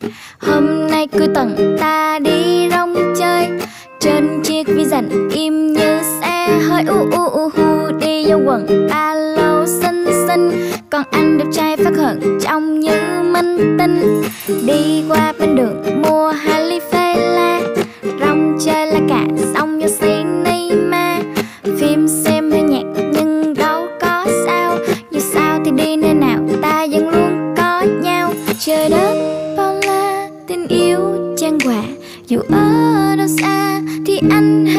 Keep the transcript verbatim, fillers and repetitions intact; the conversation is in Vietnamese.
Hôm nay cuối tuần ta đi rong chơi, trên chiếc ví dặn im như xe hơi u u u hu. Đi vô quần ba lô xinh xinh, còn anh đẹp trai phát hận trông như minh tinh. Đi qua bên đường mua hai ly phê la, rong chơi la cà xong vô cinema. Phim xem hơi nhạt nhưng đâu có sao, dù sao thì đi nơi nào ta vẫn luôn có nhau. Trời đất bao la tình yêu chan hòa, dù ở đâu xa thì anh